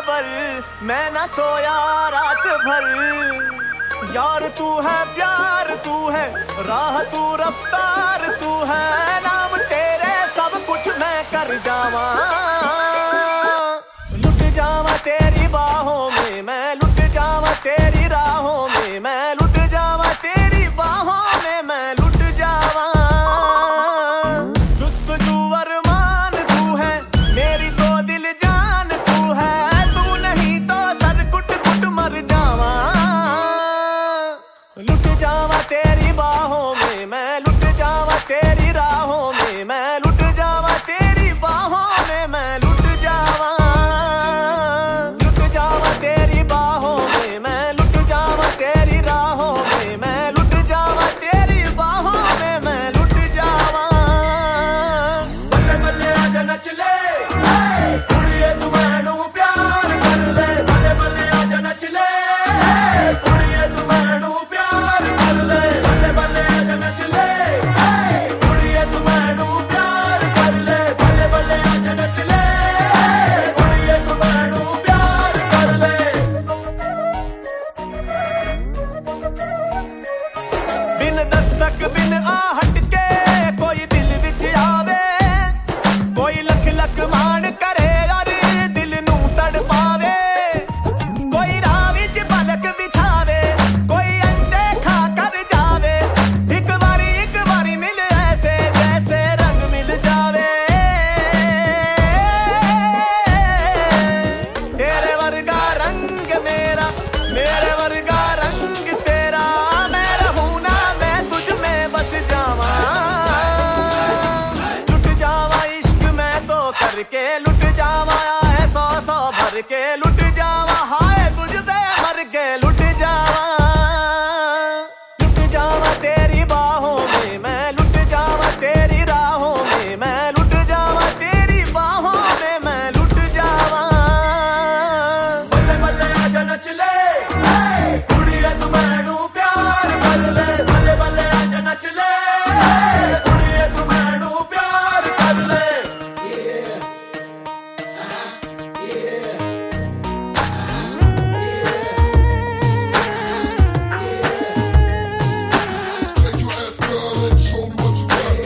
खबर, मैं ना सोया रात भर। यार तू है प्यार तू है राह तू रफ्तार तू है, नाम तेरे सब कुछ मैं कर जावा। लुट जावा तेरी बाहों में मैं, लुट जावा तेरी राहों में मैं, लुट जावा तेरी बाहों में मैं, लुट जावा। जुस्तजू अरमान तू है मेरी तो दिल जान तू है, तू नहीं तो सर कुट कुट मर जावा। लुट जावा तेरी बाहों में मैं, लुट जावा तेरी राहों में मैं, लुट जावा तेरी बाहों में मैं, लुट जावा। लुट जावा तेरी बाहों में मैं, लुट जावा तेरी राहों में मैं, लुट जावा तेरी बाहों में मैं, लुट जावा। बल्ले बल्ले आजा नच ले कुड़िए तू मैनू प्यार कर ले, बल्ले बल्ले आजा नच ले कुड़िए तू मैनू प्यार कर ले, बल्ले बल्ले आजा नच ले कुड़िए तू मैनू प्यार कर ले, बल्ले बल्ले आजा नच ले कुड़िए तू मैनू प्यार कर ले। बिन दस्तक बिन आहट के कोई दिल विच आवे, कोई लख लख मान करे और दिल नू तड़ पावे। कोई राह विच पलक बिछावे, कोई अंडे खा कर जावे, एक बारी मिले ऐसे जैसे रंग मिल जावे। तेरे वर्गा रंग मेरा, मेरे वर्गा रंग तेरा, मैं रहूं ना मैं तुझ में बस जावा। लुट जावा इश्क मैं तो करके, लुट जावा है सौ सौ भर के, लुट जावा हाय तुझ पे मर के, लुट जावा। लुट जावा तेरी बाहों में मैं, लुट जावा तेरी राहों में मैं, लुट जावा तेरी बाहों में मैं, लुट जावा। बल्ले बल्ले आजा नच ले कुड़िए तू मैनू प्यार कर ले, बल्ले बल्ले आजा नच ले कुड़िए तू मैनू प्यार कर ले। Take your ass, girl, and show me what you got.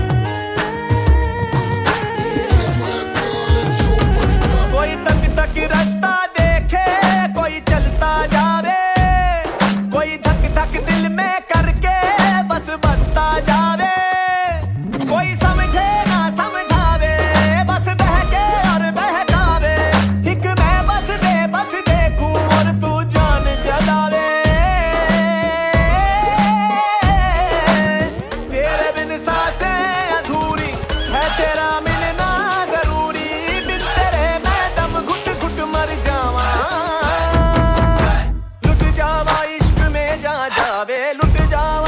Take your ass, girl, and show me what you got. कोई तक तक रास्ता देखे कोई चलता जावे, कोई धक धक दिल में करके बस बसता जावे। कोई समझे ना समझावे, बस बहके और बहकावे, एक मैं बस देखूं और तू जान जलावे। तेरे बिन सांसें अधूरी है, तेरा मिलना जरूरी, बिन तेरे मैं दम घुट घुट मर जावा। लुट जावा इश्क में जा जावे, लुट जावा